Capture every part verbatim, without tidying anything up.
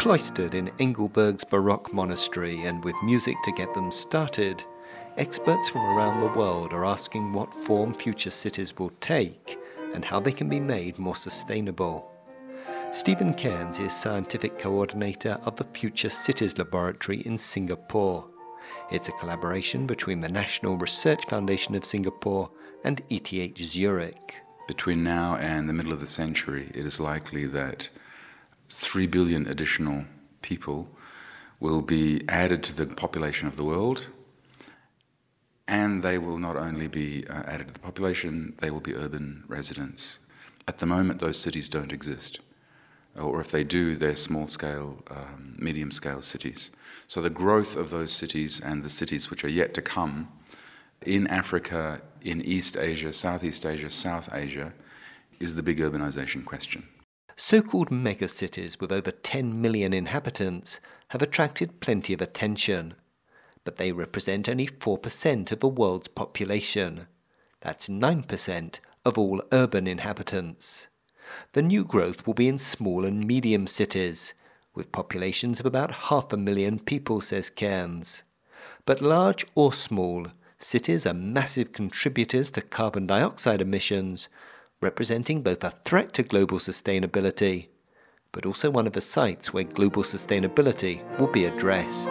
Cloistered in Engelberg's Baroque monastery and with music to get them started, experts from around the world are asking what form future cities will take and how they can be made more sustainable. Stephen Cairns is scientific coordinator of the Future Cities Laboratory in Singapore. It's a collaboration between the National Research Foundation of Singapore and E T H Zurich. Between now and the middle of the century, it is likely that three billion additional people will be added to the population of the world, and they will not only be uh, added to the population, they will be urban residents. At the moment, those cities don't exist, or if they do, they're small-scale, um, medium-scale cities. So the growth of those cities and the cities which are yet to come in Africa, in East Asia, Southeast Asia, South Asia, is the big urbanization question. So-called megacities with over ten million inhabitants have attracted plenty of attention, but they represent only four percent of the world's population. That's nine percent of all urban inhabitants. The new growth will be in small and medium cities, with populations of about half a million people, says Cairns. But large or small, cities are massive contributors to carbon dioxide emissions, representing both a threat to global sustainability, but also one of the sites where global sustainability will be addressed.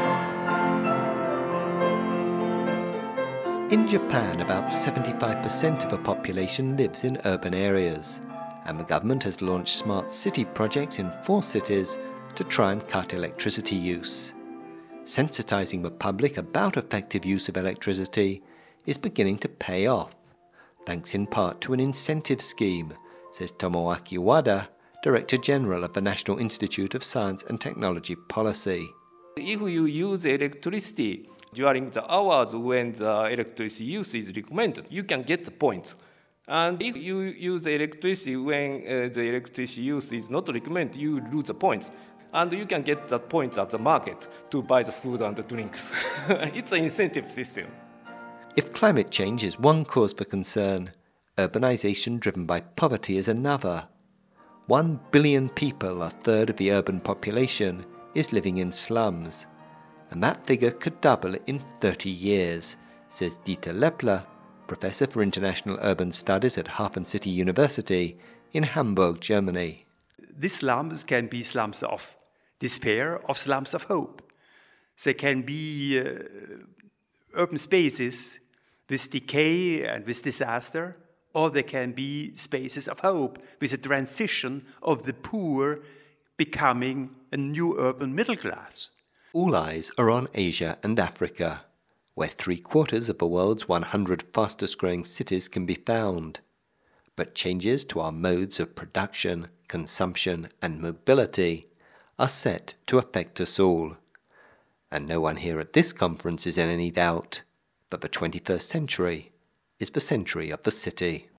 In Japan, about seventy-five percent of the population lives in urban areas, and the government has launched smart city projects in four cities to try and cut electricity use. Sensitizing the public about effective use of electricity is beginning to pay off, thanks in part to an incentive scheme, says Tomoaki Wada, Director General of the National Institute of Science and Technology Policy. If you use electricity during the hours when the electricity use is recommended, you can get the points. And if you use electricity when uh, the electricity use is not recommended, you lose the points. And you can get the points at the market to buy the food and the drinks. It's an incentive system. If climate change is one cause for concern, urbanization driven by poverty is another. One billion people, a third of the urban population, is living in slums. And that figure could double in thirty years, says Dieter Lepler, Professor for International Urban Studies at Hafen City University in Hamburg, Germany. These slums can be slums of despair, of slums of hope. They can be uh, urban spaces with decay and with disaster, or they can be spaces of hope with a transition of the poor becoming a new urban middle class. All eyes are on Asia and Africa, where three-quarters of the world's one hundred fastest-growing cities can be found. But changes to our modes of production, consumption and mobility are set to affect us all. And no one here at this conference is in any doubt that the twenty-first century is the century of the city.